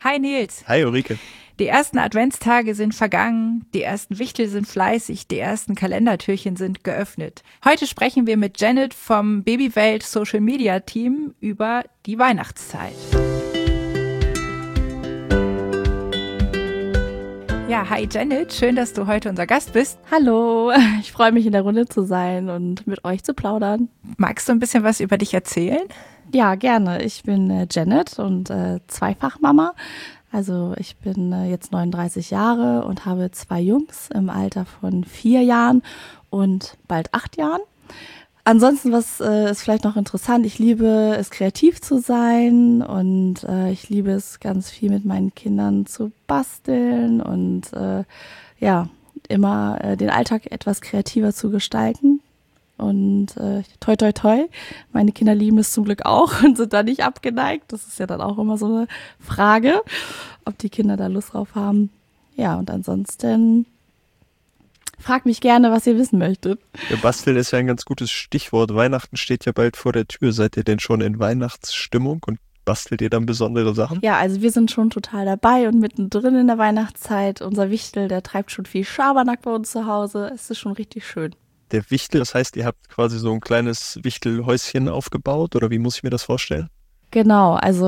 Hi Nils. Hi Ulrike. Die ersten Adventstage sind vergangen, die ersten Wichtel sind fleißig, die ersten Kalendertürchen sind geöffnet. Heute sprechen wir mit Janet vom Babywelt Social Media Team über die Weihnachtszeit. Ja, hi Janet, schön, dass du heute unser Gast bist. Hallo, ich freue mich in der Runde zu sein und mit euch zu plaudern. Magst du ein bisschen was über dich erzählen? Ja, gerne. Ich bin Janet und Zweifachmama. Also ich bin jetzt 39 Jahre und habe 2 Jungs im Alter von 4 Jahren und bald 8 Jahren. Ansonsten, was ist vielleicht noch interessant, ich liebe es, kreativ zu sein und ich liebe es, ganz viel mit meinen Kindern zu basteln und immer den Alltag etwas kreativer zu gestalten. Und toi, toi, toi, meine Kinder lieben es zum Glück auch und sind da nicht abgeneigt. Das ist ja dann auch immer so eine Frage, ob die Kinder da Lust drauf haben. Ja, und ansonsten fragt mich gerne, was ihr wissen möchtet. Ja, basteln ist ja ein ganz gutes Stichwort. Weihnachten steht ja bald vor der Tür. Seid ihr denn schon in Weihnachtsstimmung und bastelt ihr dann besondere Sachen? Ja, also wir sind schon total dabei und mittendrin in der Weihnachtszeit. Unser Wichtel, der treibt schon viel Schabernack bei uns zu Hause. Es ist schon richtig schön. Der Wichtel, das heißt, ihr habt quasi so ein kleines Wichtelhäuschen aufgebaut oder wie muss ich mir das vorstellen? Genau, also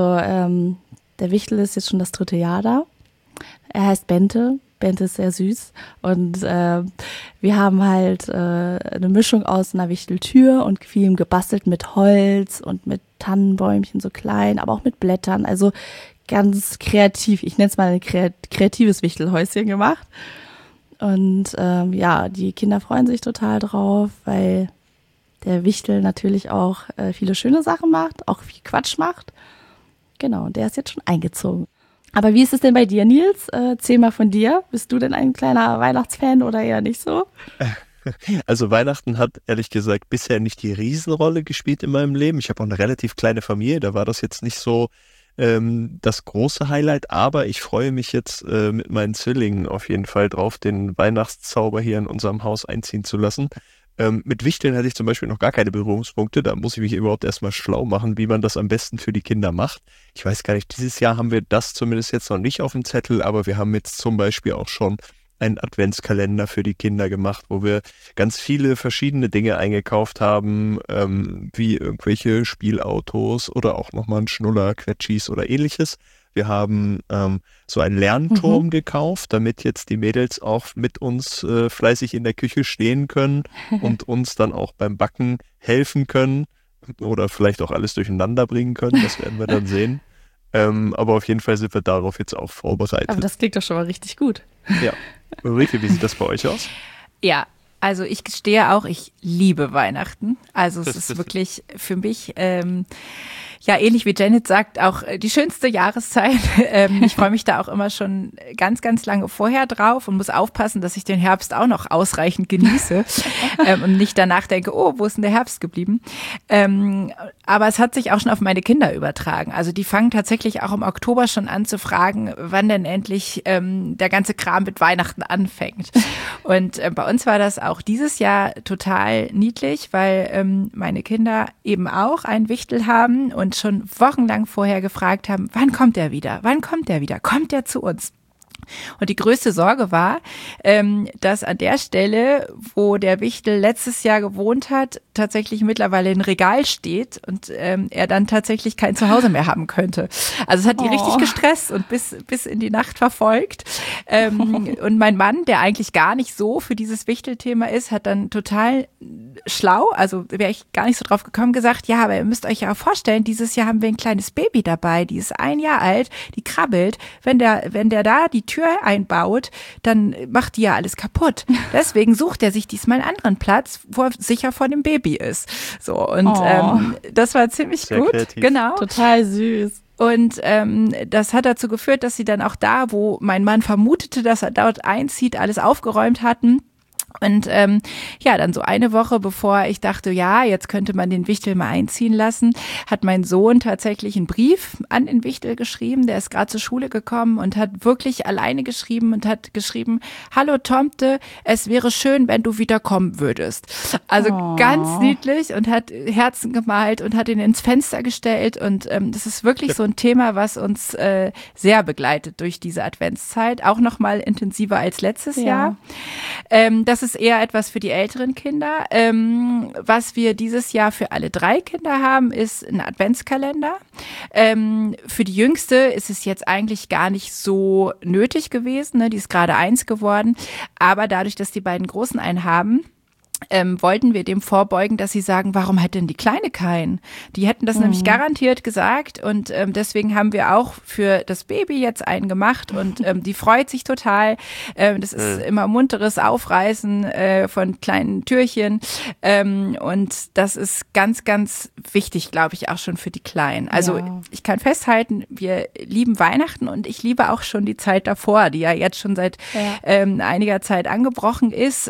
der Wichtel ist jetzt schon das 3. Jahr da. Er heißt Bente. Bente ist sehr süß und wir haben halt eine Mischung aus einer Wichteltür und vielem gebastelt mit Holz und mit Tannenbäumchen so klein, aber auch mit Blättern. Also ganz kreativ. Ich nenne es mal ein kreatives Wichtelhäuschen gemacht. Und die Kinder freuen sich total drauf, weil der Wichtel natürlich auch viele schöne Sachen macht, auch viel Quatsch macht. Genau, und der ist jetzt schon eingezogen. Aber wie ist es denn bei dir, Nils? Erzähl mal von dir. Bist du denn ein kleiner Weihnachtsfan oder eher nicht so? Also Weihnachten hat ehrlich gesagt bisher nicht die Riesenrolle gespielt in meinem Leben. Ich habe auch eine relativ kleine Familie, da war das jetzt nicht so das große Highlight, aber ich freue mich jetzt mit meinen Zwillingen auf jeden Fall drauf, den Weihnachtszauber hier in unserem Haus einziehen zu lassen. Mit Wichteln hatte ich zum Beispiel noch gar keine Berührungspunkte, da muss ich mich überhaupt erstmal schlau machen, wie man das am besten für die Kinder macht. Ich weiß gar nicht, dieses Jahr haben wir das zumindest jetzt noch nicht auf dem Zettel, aber wir haben jetzt zum Beispiel auch schon einen Adventskalender für die Kinder gemacht, wo wir ganz viele verschiedene Dinge eingekauft haben, wie irgendwelche Spielautos oder auch nochmal ein Schnuller, Quetschis oder ähnliches. Wir haben so einen Lernturm gekauft, damit jetzt die Mädels auch mit uns fleißig in der Küche stehen können und uns dann auch beim Backen helfen können oder vielleicht auch alles durcheinander bringen können. Das werden wir dann sehen. Aber auf jeden Fall sind wir darauf jetzt auch vorbereitet. Aber das klingt doch schon mal richtig gut. Ja. Ulrike, wie sieht das bei euch aus? Ja, also ich gestehe auch, ich liebe Weihnachten. Also es ist wirklich für mich, ähnlich wie Janet sagt, auch die schönste Jahreszeit. Ich freue mich da auch immer schon ganz, ganz lange vorher drauf und muss aufpassen, dass ich den Herbst auch noch ausreichend genieße und nicht danach denke, oh, wo ist denn der Herbst geblieben? Aber es hat sich auch schon auf meine Kinder übertragen. Also die fangen tatsächlich auch im Oktober schon an zu fragen, wann denn endlich der ganze Kram mit Weihnachten anfängt. Und bei uns war das auch dieses Jahr total niedlich, weil meine Kinder eben auch einen Wichtel haben und schon wochenlang vorher gefragt haben, wann kommt er wieder? Wann kommt er wieder? Kommt er zu uns? Und die größte Sorge war, dass an der Stelle, wo der Wichtel letztes Jahr gewohnt hat, tatsächlich mittlerweile ein Regal steht und er dann tatsächlich kein Zuhause mehr haben könnte. Also es hat die richtig gestresst und bis in die Nacht verfolgt. Und mein Mann, der eigentlich gar nicht so für dieses Wichtelthema ist, hat dann total schlau, also wäre ich gar nicht so drauf gekommen, gesagt, ja, aber ihr müsst euch ja auch vorstellen, dieses Jahr haben wir ein kleines Baby dabei, die ist 1 Jahr alt, die krabbelt. Wenn der da die Tür einbaut, dann macht die ja alles kaputt. Deswegen sucht er sich diesmal einen anderen Platz, wo er sicher vor dem Baby ist. So, und das war ziemlich sehr gut. Kreativ. Genau. Total süß. Und das hat dazu geführt, dass sie dann auch da, wo mein Mann vermutete, dass er dort einzieht, alles aufgeräumt hatten. Und ja, dann so eine Woche, bevor ich dachte, ja, jetzt könnte man den Wichtel mal einziehen lassen, hat mein Sohn tatsächlich einen Brief an den Wichtel geschrieben. Der ist gerade zur Schule gekommen und hat wirklich alleine geschrieben und hat geschrieben: Hallo Tomte, es wäre schön, wenn du wieder kommen würdest. Also ganz niedlich, und hat Herzen gemalt und hat ihn ins Fenster gestellt. Und das ist wirklich so ein Thema, was uns sehr begleitet durch diese Adventszeit, auch noch mal intensiver als letztes Jahr. Das ist eher etwas für die älteren Kinder. Was wir dieses Jahr für alle 3 Kinder haben, ist ein Adventskalender. Für die Jüngste ist es jetzt eigentlich gar nicht so nötig gewesen, ne? Die ist gerade 1 geworden. Aber dadurch, dass die beiden Großen einen haben, wollten wir dem vorbeugen, dass sie sagen, warum hat denn die Kleine keinen? Die hätten das nämlich garantiert gesagt, und deswegen haben wir auch für das Baby jetzt einen gemacht, und die freut sich total. Das ist immer munteres Aufreißen von kleinen Türchen, und das ist ganz, ganz wichtig, glaube ich, auch schon für die Kleinen. Also ich kann festhalten, wir lieben Weihnachten, und ich liebe auch schon die Zeit davor, die ja jetzt schon seit einiger Zeit angebrochen ist,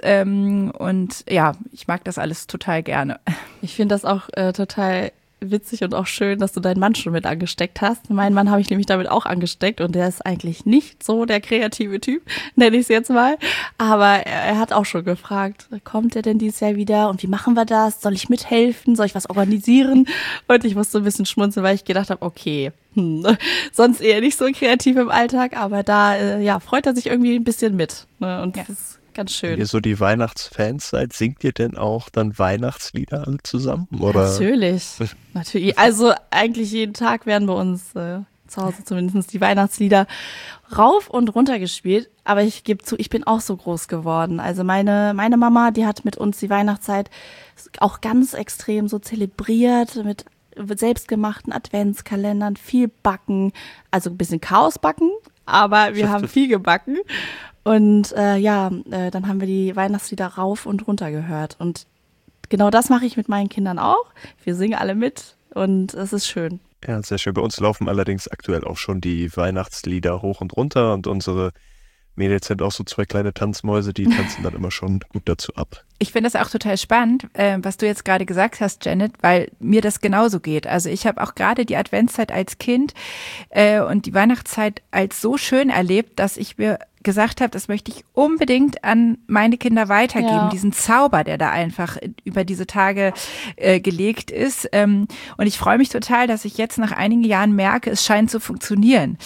und ja, ich mag das alles total gerne. Ich finde das auch total witzig und auch schön, dass du deinen Mann schon mit angesteckt hast. Meinen Mann habe ich nämlich damit auch angesteckt, und der ist eigentlich nicht so der kreative Typ, nenne ich es jetzt mal. Aber er hat auch schon gefragt, kommt er denn dieses Jahr wieder und wie machen wir das? Soll ich mithelfen? Soll ich was organisieren? Und ich musste ein bisschen schmunzeln, weil ich gedacht habe, okay, sonst eher nicht so kreativ im Alltag, aber da freut er sich irgendwie ein bisschen mit. Ne? Und das ist ganz schön. Wenn ihr so die Weihnachtsfans seid, singt ihr denn auch dann Weihnachtslieder alle zusammen? Oder? Natürlich. Also eigentlich jeden Tag werden bei uns zu Hause zumindest die Weihnachtslieder rauf und runter gespielt. Aber ich gebe zu, ich bin auch so groß geworden. Also meine Mama, die hat mit uns die Weihnachtszeit auch ganz extrem so zelebriert, mit selbstgemachten Adventskalendern, viel backen, also ein bisschen Chaos backen, aber wir haben viel gebacken. Und dann haben wir die Weihnachtslieder rauf und runter gehört. Und genau das mache ich mit meinen Kindern auch. Wir singen alle mit, und es ist schön. Ja, sehr schön. Bei uns laufen allerdings aktuell auch schon die Weihnachtslieder hoch und runter, und unsere Mädels sind auch so 2 kleine Tanzmäuse, die tanzen dann immer schon gut dazu ab. Ich finde das auch total spannend, was du jetzt gerade gesagt hast, Janet, weil mir das genauso geht. Also ich habe auch gerade die Adventszeit als Kind und die Weihnachtszeit als so schön erlebt, dass ich mir gesagt habe, das möchte ich unbedingt an meine Kinder weitergeben, diesen Zauber, der da einfach über diese Tage gelegt ist. Und ich freue mich total, dass ich jetzt nach einigen Jahren merke, es scheint zu funktionieren.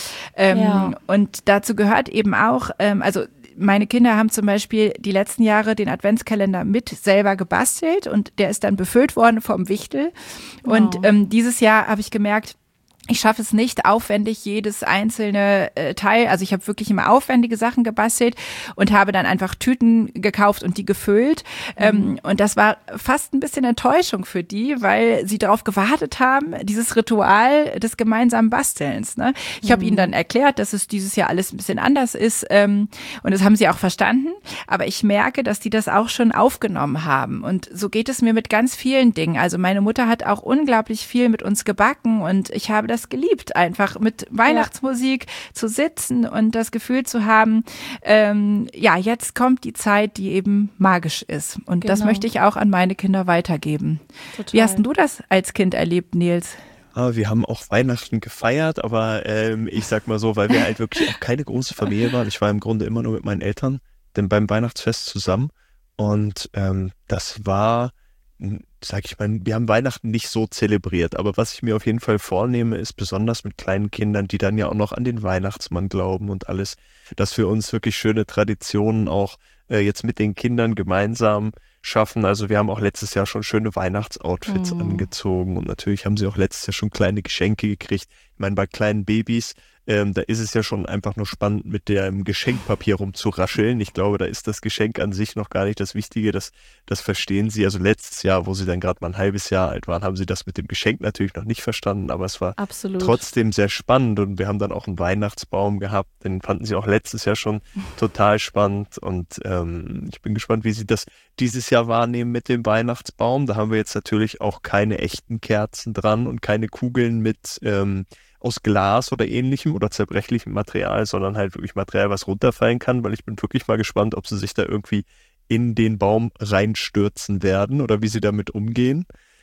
Und dazu gehört eben auch, also meine Kinder haben zum Beispiel die letzten Jahre den Adventskalender mit selber gebastelt, und der ist dann befüllt worden vom Wichtel. Und dieses Jahr habe ich gemerkt, ich schaffe es nicht, aufwendig jedes einzelne Teil, also ich habe wirklich immer aufwendige Sachen gebastelt und habe dann einfach Tüten gekauft und die gefüllt. Und das war fast ein bisschen Enttäuschung für die, weil sie darauf gewartet haben, dieses Ritual des gemeinsamen Bastelns. Ne? Ich habe ihnen dann erklärt, dass es dieses Jahr alles ein bisschen anders ist, und das haben sie auch verstanden. Aber ich merke, dass die das auch schon aufgenommen haben. Und so geht es mir mit ganz vielen Dingen. Also meine Mutter hat auch unglaublich viel mit uns gebacken, und ich habe das geliebt, einfach mit Weihnachtsmusik zu sitzen und das Gefühl zu haben, jetzt kommt die Zeit, die eben magisch ist. Und das möchte ich auch an meine Kinder weitergeben. Total. Wie hast denn du das als Kind erlebt, Nils? Wir haben auch Weihnachten gefeiert, aber ich sag mal so, weil wir halt wirklich auch keine große Familie waren. Ich war im Grunde immer nur mit meinen Eltern denn beim Weihnachtsfest zusammen, und das war, sag ich mal, wir haben Weihnachten nicht so zelebriert, aber was ich mir auf jeden Fall vornehme, ist besonders mit kleinen Kindern, die dann ja auch noch an den Weihnachtsmann glauben und alles, dass wir uns wirklich schöne Traditionen auch jetzt mit den Kindern gemeinsam schaffen. Also wir haben auch letztes Jahr schon schöne Weihnachtsoutfits angezogen, und natürlich haben sie auch letztes Jahr schon kleine Geschenke gekriegt. Ich meine, bei kleinen Babys, da ist es ja schon einfach nur spannend, mit dem Geschenkpapier rumzurascheln. Ich glaube, da ist das Geschenk an sich noch gar nicht das Wichtige, das verstehen sie. Also letztes Jahr, wo sie dann gerade mal ein halbes Jahr alt waren, haben sie das mit dem Geschenk natürlich noch nicht verstanden, aber es war trotzdem sehr spannend, und wir haben dann auch einen Weihnachtsbaum gehabt, den fanden sie auch letztes Jahr schon total spannend, und ich bin gespannt, wie sie das dieses Jahr wahrnehmen mit dem Weihnachtsbaum. Da haben wir jetzt natürlich auch keine echten Kerzen dran und keine Kugeln mit aus Glas oder ähnlichem oder zerbrechlichem Material, sondern halt wirklich Material, was runterfallen kann, weil ich bin wirklich mal gespannt, ob sie sich da irgendwie in den Baum reinstürzen werden oder wie sie damit umgehen.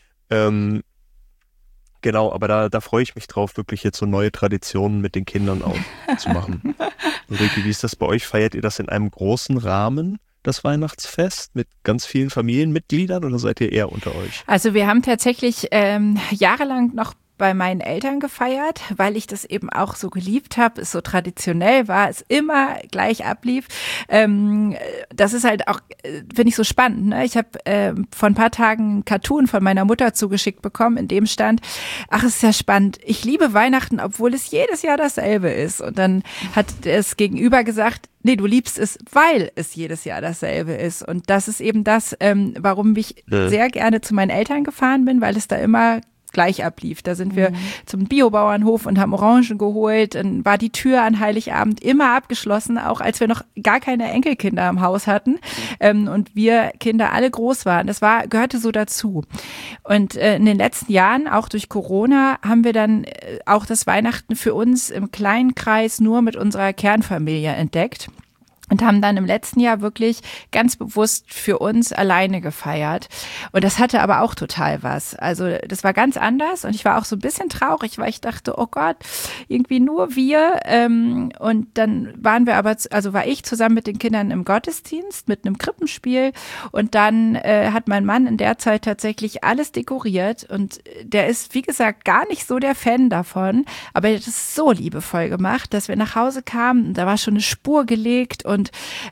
Genau, aber da freue ich mich drauf, wirklich jetzt so neue Traditionen mit den Kindern auch zu machen. Ulrike, wie ist das bei euch? Feiert ihr das in einem großen Rahmen, das Weihnachtsfest, mit ganz vielen Familienmitgliedern oder seid ihr eher unter euch? Also wir haben tatsächlich jahrelang noch bei meinen Eltern gefeiert, weil ich das eben auch so geliebt habe, es so traditionell war, es immer gleich ablief. Das ist halt auch, finde ich so spannend. Ne? Ich habe vor ein paar Tagen einen Cartoon von meiner Mutter zugeschickt bekommen, in dem stand, ach, ist ja spannend, ich liebe Weihnachten, obwohl es jedes Jahr dasselbe ist. Und dann hat es Gegenüber gesagt, nee, du liebst es, weil es jedes Jahr dasselbe ist. Und das ist eben das, warum ich sehr gerne zu meinen Eltern gefahren bin, weil es da immer gleich ablief. Da sind wir zum Biobauernhof und haben Orangen geholt. Dann war die Tür an Heiligabend immer abgeschlossen, auch als wir noch gar keine Enkelkinder im Haus hatten und wir Kinder alle groß waren. Das gehörte so dazu. Und in den letzten Jahren, auch durch Corona, haben wir dann auch das Weihnachten für uns im kleinen Kreis nur mit unserer Kernfamilie entdeckt. Und haben dann im letzten Jahr wirklich ganz bewusst für uns alleine gefeiert. Und das hatte aber auch total was. Also das war ganz anders und ich war auch so ein bisschen traurig, weil ich dachte, oh Gott, irgendwie nur wir. Und dann war ich zusammen mit den Kindern im Gottesdienst mit einem Krippenspiel. Und dann hat mein Mann in der Zeit tatsächlich alles dekoriert. Und der ist, wie gesagt, gar nicht so der Fan davon. Aber er hat es so liebevoll gemacht, dass wir nach Hause kamen. Da war schon eine Spur gelegt und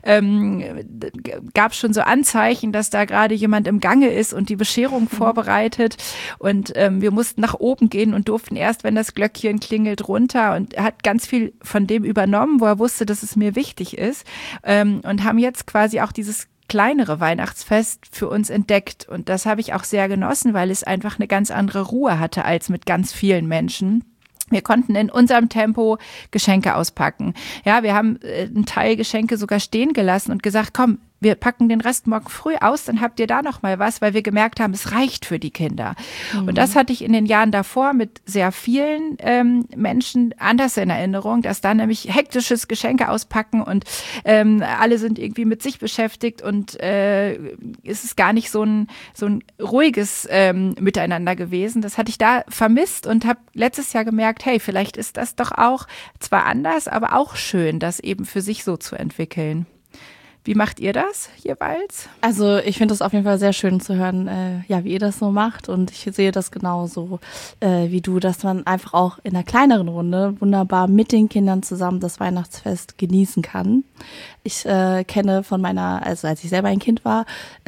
gab schon so Anzeichen, dass da gerade jemand im Gange ist und die Bescherung vorbereitet und wir mussten nach oben gehen und durften erst, wenn das Glöckchen klingelt, runter und er hat ganz viel von dem übernommen, wo er wusste, dass es mir wichtig ist und haben jetzt quasi auch dieses kleinere Weihnachtsfest für uns entdeckt und das habe ich auch sehr genossen, weil es einfach eine ganz andere Ruhe hatte als mit ganz vielen Menschen. Wir konnten in unserem Tempo Geschenke auspacken. Ja, wir haben einen Teil Geschenke sogar stehen gelassen und gesagt, komm, wir packen den Rest morgen früh aus, dann habt ihr da noch mal was, weil wir gemerkt haben, es reicht für die Kinder. Und das hatte ich in den Jahren davor mit sehr vielen Menschen anders in Erinnerung, dass da nämlich hektisches Geschenke auspacken und alle sind irgendwie mit sich beschäftigt und es ist gar nicht so ein ruhiges Miteinander gewesen. Das hatte ich da vermisst und habe letztes Jahr gemerkt, hey, vielleicht ist das doch auch zwar anders, aber auch schön, das eben für sich so zu entwickeln. Wie macht ihr das jeweils? Also ich finde es auf jeden Fall sehr schön zu hören, wie ihr das so macht und ich sehe das genauso wie du, dass man einfach auch in einer kleineren Runde wunderbar mit den Kindern zusammen das Weihnachtsfest genießen kann. Ich kenne von als ich selber ein Kind war,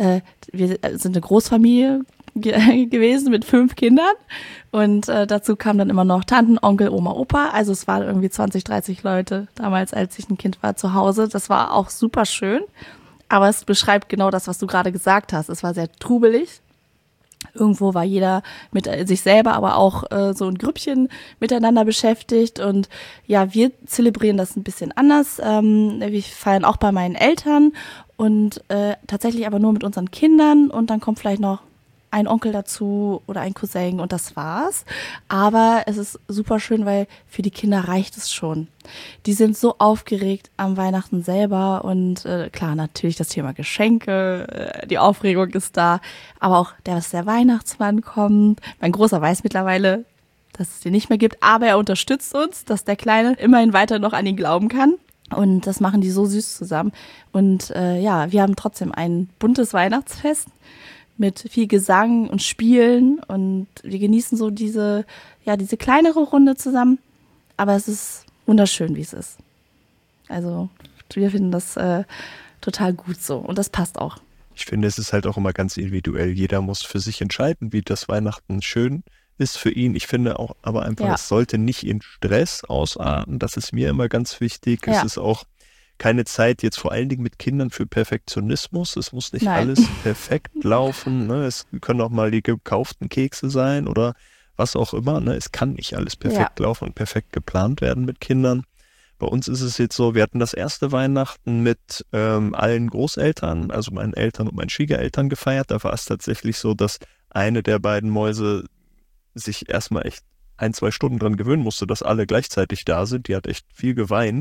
wir sind eine Großfamilie gewesen mit 5 Kindern und dazu kamen dann immer noch Tanten, Onkel, Oma, Opa. Also es waren irgendwie 20, 30 Leute damals, als ich ein Kind war, zu Hause. Das war auch super schön, aber es beschreibt genau das, was du gerade gesagt hast. Es war sehr trubelig. Irgendwo war jeder mit sich selber, aber auch so in Grüppchen miteinander beschäftigt und ja, wir zelebrieren das ein bisschen anders. Wir feiern auch bei meinen Eltern und tatsächlich aber nur mit unseren Kindern und dann kommt vielleicht noch ein Onkel dazu oder ein Cousin und das war's. Aber es ist super schön, weil für die Kinder reicht es schon. Die sind so aufgeregt am Weihnachten selber und klar, natürlich das Thema Geschenke, die Aufregung ist da, aber auch dass der Weihnachtsmann kommt. Mein Großer weiß mittlerweile, dass es den nicht mehr gibt, aber er unterstützt uns, dass der Kleine immerhin weiter noch an ihn glauben kann. Und das machen die so süß zusammen. Und wir haben trotzdem ein buntes Weihnachtsfest mit viel Gesang und Spielen und wir genießen so diese kleinere Runde zusammen, aber es ist wunderschön, wie es ist. Also wir finden das total gut so und das passt auch. Ich finde, es ist halt auch immer ganz individuell. Jeder muss für sich entscheiden, wie das Weihnachten schön ist für ihn. Ich finde auch aber einfach, es sollte nicht in Stress ausarten. Das ist mir immer ganz wichtig. Es ist auch keine Zeit jetzt vor allen Dingen mit Kindern für Perfektionismus. Es muss nicht alles perfekt laufen. Ne? Es können auch mal die gekauften Kekse sein oder was auch immer. Ne? Es kann nicht alles perfekt laufen und perfekt geplant werden mit Kindern. Bei uns ist es jetzt so, wir hatten das erste Weihnachten mit allen Großeltern, also meinen Eltern und meinen Schwiegereltern gefeiert. Da war es tatsächlich so, dass eine der beiden Mäuse sich erstmal echt 1-2 Stunden dran gewöhnen musste, dass alle gleichzeitig da sind. Die hat echt viel geweint,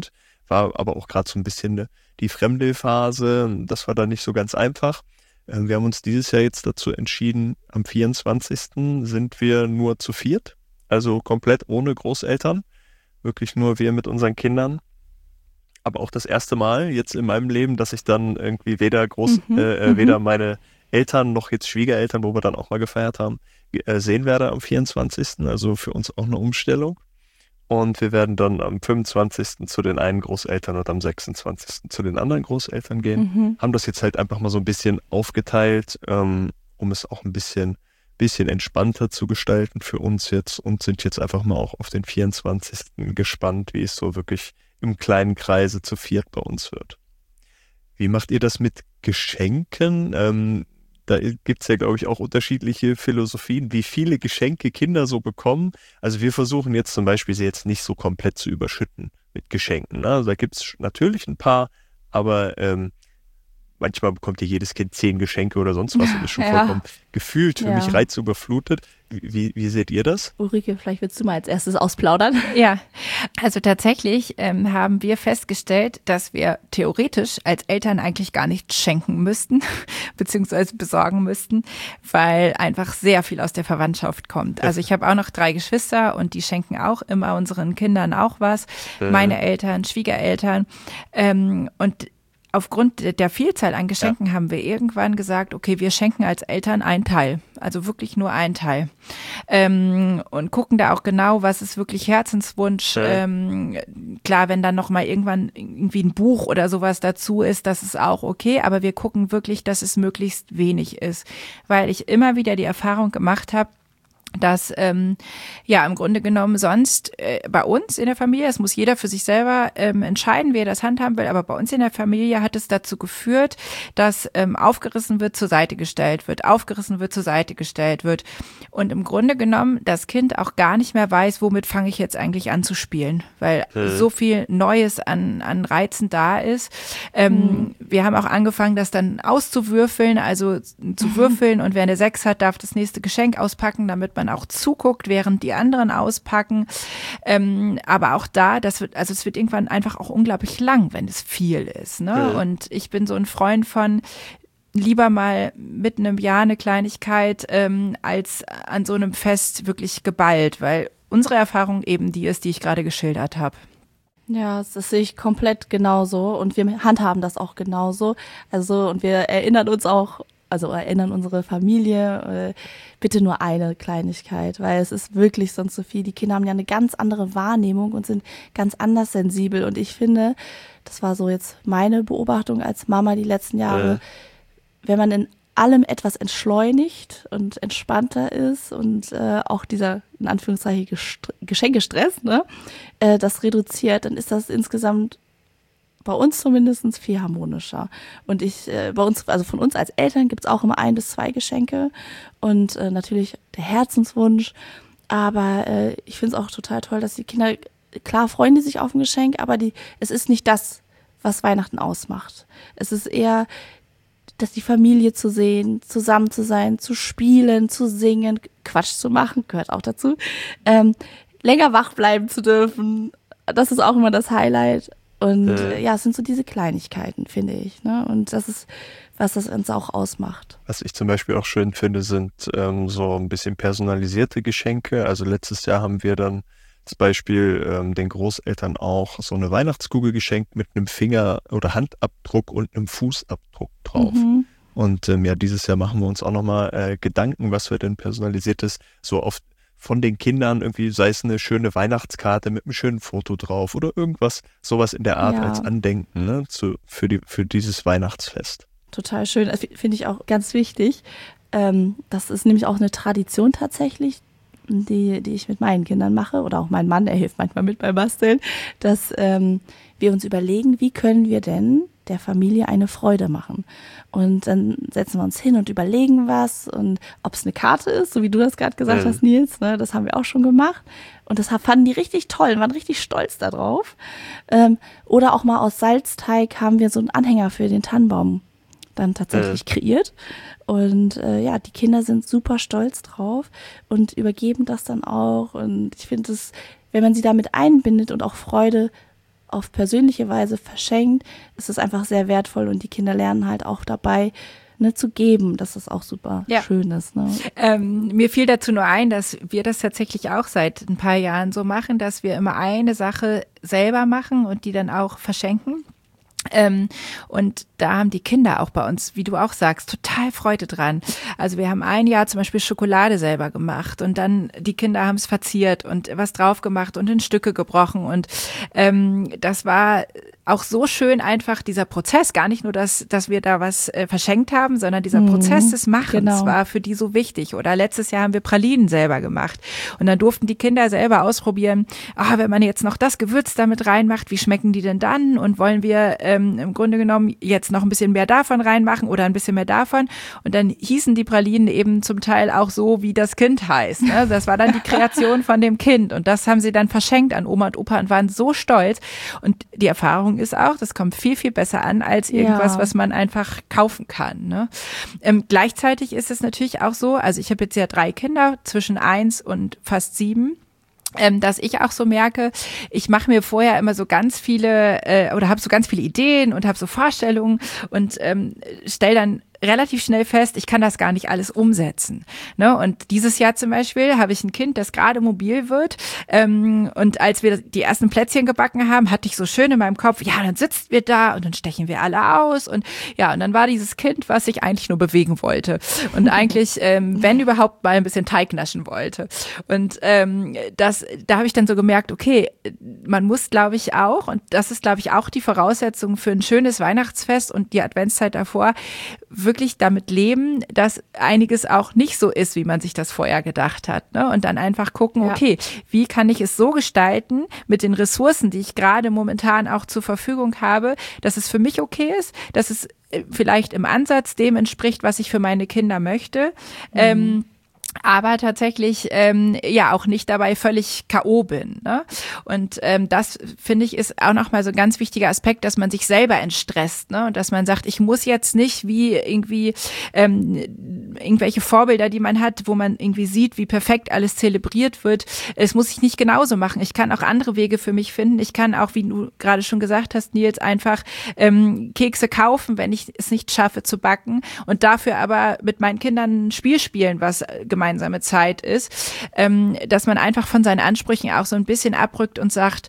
war aber auch gerade so ein bisschen die Fremde-Phase. Das war dann nicht so ganz einfach. Wir haben uns dieses Jahr jetzt dazu entschieden, am 24. sind wir nur zu viert, also komplett ohne Großeltern, wirklich nur wir mit unseren Kindern. Aber auch das erste Mal jetzt in meinem Leben, dass ich dann irgendwie weder meine Eltern noch jetzt Schwiegereltern, wo wir dann auch mal gefeiert haben, sehen werde am 24. Also für uns auch eine Umstellung. Und wir werden dann am 25. zu den einen Großeltern und am 26. zu den anderen Großeltern gehen. Haben das jetzt halt einfach mal so ein bisschen aufgeteilt, um es auch ein bisschen entspannter zu gestalten für uns jetzt und sind jetzt einfach mal auch auf den 24. gespannt, wie es so wirklich im kleinen Kreise zu viert bei uns wird. Wie macht ihr das mit Geschenken? Da gibt es ja, glaube ich, auch unterschiedliche Philosophien, wie viele Geschenke Kinder so bekommen. Also wir versuchen jetzt zum Beispiel, sie jetzt nicht so komplett zu überschütten mit Geschenken. Ne? Also da gibt es natürlich ein paar, aber manchmal bekommt ja jedes Kind 10 Geschenke oder sonst was und ist schon vollkommen gefühlt für mich reizüberflutet. Wie seht ihr das? Ulrike, vielleicht willst du mal als erstes ausplaudern. Ja, also tatsächlich haben wir festgestellt, dass wir theoretisch als Eltern eigentlich gar nichts schenken müssten, beziehungsweise besorgen müssten, weil einfach sehr viel aus der Verwandtschaft kommt. Also ich habe auch noch 3 Geschwister und die schenken auch immer unseren Kindern auch was. Meine Eltern, Schwiegereltern und aufgrund der Vielzahl an Geschenken haben wir irgendwann gesagt, okay, wir schenken als Eltern einen Teil, also wirklich nur einen Teil und gucken da auch genau, was ist wirklich Herzenswunsch. Klar, wenn dann noch mal irgendwann irgendwie ein Buch oder sowas dazu ist, das ist auch okay, aber wir gucken wirklich, dass es möglichst wenig ist, weil ich immer wieder die Erfahrung gemacht habe, dass im Grunde genommen sonst bei uns in der Familie, das muss jeder für sich selber entscheiden, wie er das handhaben will, aber bei uns in der Familie hat es dazu geführt, dass aufgerissen wird, zur Seite gestellt wird und im Grunde genommen das Kind auch gar nicht mehr weiß, womit fange ich jetzt eigentlich an zu spielen, weil so viel Neues an Reizen da ist. Wir haben auch angefangen, das dann auszuwürfeln, also zu würfeln und wer eine 6 hat, darf das nächste Geschenk auspacken, damit man auch zuguckt, während die anderen auspacken. Aber auch da, es wird irgendwann einfach auch unglaublich lang, wenn es viel ist. Ne? Und ich bin so ein Freund von lieber mal mitten im Jahr eine Kleinigkeit als an so einem Fest wirklich geballt, weil unsere Erfahrung eben die ist, die ich gerade geschildert habe. Ja, das sehe ich komplett genauso und wir handhaben das auch genauso. Also und wir erinnern unsere Familie, bitte nur eine Kleinigkeit, weil es ist wirklich sonst so viel. Die Kinder haben ja eine ganz andere Wahrnehmung und sind ganz anders sensibel. Und ich finde, das war so jetzt meine Beobachtung als Mama die letzten Jahre, wenn man in allem etwas entschleunigt und entspannter ist und auch dieser, in Anführungszeichen, Geschenkestress, ne, das reduziert, dann ist das insgesamt bei uns zumindest viel harmonischer. Und von uns als Eltern gibt's auch immer 1 bis 2 Geschenke und natürlich der Herzenswunsch. Aber ich finde es auch total toll, dass die Kinder, klar freuen die sich auf ein Geschenk, aber es ist nicht das, was Weihnachten ausmacht. Es ist eher, dass die Familie zu sehen, zusammen zu sein, zu spielen, zu singen, Quatsch zu machen, gehört auch dazu, länger wach bleiben zu dürfen. Das ist auch immer das Highlight. Und es sind so diese Kleinigkeiten, finde ich. Ne? Und das ist, was das uns auch ausmacht. Was ich zum Beispiel auch schön finde, sind so ein bisschen personalisierte Geschenke. Also letztes Jahr haben wir dann zum Beispiel den Großeltern auch so eine Weihnachtskugel geschenkt mit einem Finger- oder Handabdruck und einem Fußabdruck drauf. Und dieses Jahr machen wir uns auch nochmal Gedanken, was wir denn personalisiertes so oft von den Kindern irgendwie, sei es eine schöne Weihnachtskarte mit einem schönen Foto drauf oder irgendwas, sowas in der Art als Andenken, ne, für dieses Weihnachtsfest. Total schön, das finde ich auch ganz wichtig. Das ist nämlich auch eine Tradition tatsächlich, die ich mit meinen Kindern mache oder auch mein Mann, er hilft manchmal mit beim Basteln, dass wir uns überlegen, wie können wir denn der Familie eine Freude machen. Und dann setzen wir uns hin und überlegen was und ob es eine Karte ist, so wie du das gerade gesagt hast, Nils, ne, das haben wir auch schon gemacht. Und das fanden die richtig toll, waren richtig stolz darauf. Oder auch mal aus Salzteig haben wir so einen Anhänger für den Tannenbaum dann tatsächlich kreiert. Und die Kinder sind super stolz drauf und übergeben das dann auch. Und ich finde es, wenn man sie damit einbindet und auch Freude auf persönliche Weise verschenkt, ist es einfach sehr wertvoll und die Kinder lernen halt auch dabei, zu geben, dass das auch super schön ist. Ne? Mir fiel dazu nur ein, dass wir das tatsächlich auch seit ein paar Jahren so machen, dass wir immer eine Sache selber machen und die dann auch verschenken. Und da haben die Kinder auch bei uns, wie du auch sagst, total Freude dran. Also wir haben ein Jahr zum Beispiel Schokolade selber gemacht und dann die Kinder haben es verziert und was drauf gemacht und in Stücke gebrochen und das war auch so schön einfach dieser Prozess, gar nicht nur, dass wir da was verschenkt haben, sondern dieser Prozess des Machens war für die so wichtig. Oder letztes Jahr haben wir Pralinen selber gemacht und dann durften die Kinder selber ausprobieren, wenn man jetzt noch das Gewürz damit reinmacht, wie schmecken die denn dann und wollen wir im Grunde genommen jetzt noch ein bisschen mehr davon reinmachen oder ein bisschen mehr davon und dann hießen die Pralinen eben zum Teil auch so, wie das Kind heißt. Ne? Das war dann die Kreation von dem Kind und das haben sie dann verschenkt an Oma und Opa und waren so stolz und die Erfahrung ist auch, das kommt viel, viel besser an als irgendwas, was man einfach kaufen kann. Ne? Gleichzeitig ist es natürlich auch so, also ich habe jetzt ja 3 Kinder, zwischen 1 und fast 7, dass ich auch so merke, ich mache mir vorher immer so ganz viele oder habe so ganz viele Ideen und habe so Vorstellungen und stelle dann relativ schnell fest, ich kann das gar nicht alles umsetzen. Ne? Und dieses Jahr zum Beispiel habe ich ein Kind, das gerade mobil wird und als wir die ersten Plätzchen gebacken haben, hatte ich so schön in meinem Kopf, ja, dann sitzen wir da und dann stechen wir alle aus und ja, und dann war dieses Kind, was sich eigentlich nur bewegen wollte und eigentlich, wenn überhaupt, mal ein bisschen Teig naschen wollte. Und da habe ich dann so gemerkt, okay, man muss, glaube ich, auch, und das ist, glaube ich, auch die Voraussetzung für ein schönes Weihnachtsfest und die Adventszeit davor, wirklich damit leben, dass einiges auch nicht so ist, wie man sich das vorher gedacht hat. Ne? Und dann einfach gucken, okay, wie kann ich es so gestalten mit den Ressourcen, die ich gerade momentan auch zur Verfügung habe, dass es für mich okay ist, dass es vielleicht im Ansatz dem entspricht, was ich für meine Kinder möchte. Aber tatsächlich auch nicht dabei völlig K.O. bin. Ne? Und das, finde ich, ist auch nochmal so ein ganz wichtiger Aspekt, dass man sich selber entstresst. Ne? Und dass man sagt, ich muss jetzt nicht wie irgendwie irgendwelche Vorbilder, die man hat, wo man irgendwie sieht, wie perfekt alles zelebriert wird. Es muss ich nicht genauso machen. Ich kann auch andere Wege für mich finden. Ich kann auch, wie du gerade schon gesagt hast, Nils, einfach Kekse kaufen, wenn ich es nicht schaffe zu backen und dafür aber mit meinen Kindern ein Spiel spielen, was gemeinsame Zeit ist, dass man einfach von seinen Ansprüchen auch so ein bisschen abrückt und sagt,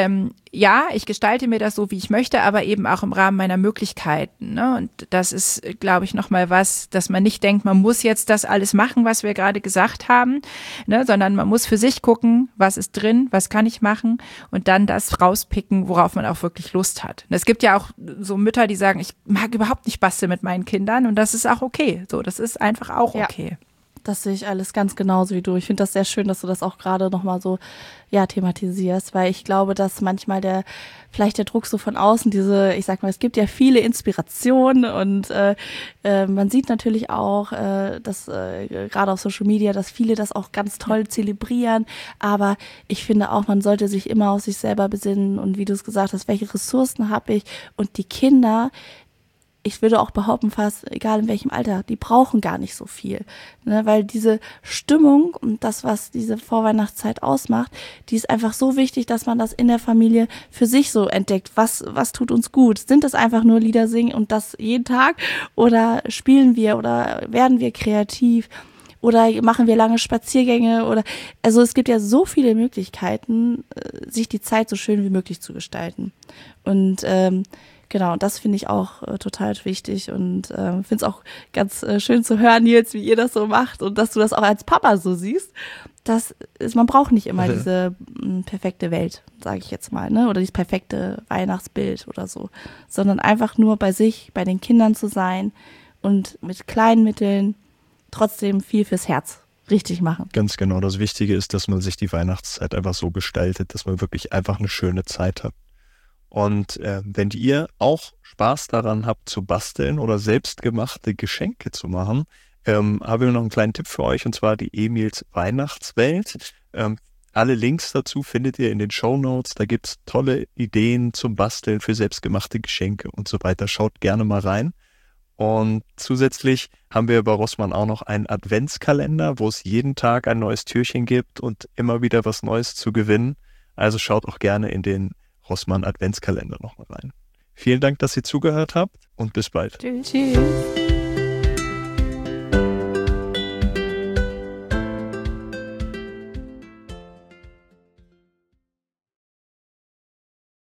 ja, ich gestalte mir das so, wie ich möchte, aber eben auch im Rahmen meiner Möglichkeiten. Ne? Und das ist, glaube ich, nochmal was, dass man nicht denkt, man muss jetzt das alles machen, was wir gerade gesagt haben, ne? Sondern man muss für sich gucken, was ist drin, was kann ich machen und dann das rauspicken, worauf man auch wirklich Lust hat. Und es gibt ja auch so Mütter, die sagen, ich mag überhaupt nicht basteln mit meinen Kindern und das ist auch okay. So, das ist einfach auch okay. Das sehe ich alles ganz genauso wie du. Ich finde das sehr schön, dass du das auch gerade nochmal so thematisierst, weil ich glaube, dass manchmal vielleicht der Druck so von außen, ich sag mal, es gibt ja viele Inspirationen und man sieht natürlich auch, dass gerade auf Social Media, dass viele das auch ganz toll zelebrieren, aber ich finde auch, man sollte sich immer auf sich selber besinnen und wie du es gesagt hast, welche Ressourcen habe ich und die Kinder, ich würde auch behaupten, fast egal in welchem Alter, die brauchen gar nicht so viel, ne? Weil diese Stimmung und das, was diese Vorweihnachtszeit ausmacht, die ist einfach so wichtig, dass man das in der Familie für sich so entdeckt. Was tut uns gut? Sind das einfach nur Lieder singen und das jeden Tag? Oder spielen wir oder werden wir kreativ? Oder machen wir lange Spaziergänge? Also es gibt ja so viele Möglichkeiten, sich die Zeit so schön wie möglich zu gestalten. Und genau, das finde ich auch total wichtig und finde es auch ganz schön zu hören, Nils, wie ihr das so macht und dass du das auch als Papa so siehst. Man braucht nicht immer diese perfekte Welt, sage ich jetzt mal, ne? Oder dieses perfekte Weihnachtsbild oder so, sondern einfach nur bei sich, bei den Kindern zu sein und mit kleinen Mitteln trotzdem viel fürs Herz richtig machen. Ganz genau. Das Wichtige ist, dass man sich die Weihnachtszeit einfach so gestaltet, dass man wirklich einfach eine schöne Zeit hat. Und wenn ihr auch Spaß daran habt zu basteln oder selbstgemachte Geschenke zu machen, haben wir noch einen kleinen Tipp für euch und zwar die Emils Weihnachtswelt. Alle Links dazu findet ihr in den Shownotes. Da gibt's tolle Ideen zum Basteln für selbstgemachte Geschenke und so weiter. Schaut gerne mal rein. Und zusätzlich haben wir bei Rossmann auch noch einen Adventskalender, wo es jeden Tag ein neues Türchen gibt und immer wieder was Neues zu gewinnen. Also schaut auch gerne in den Rossmann Adventskalender nochmal rein. Vielen Dank, dass ihr zugehört habt und bis bald. Tschüss.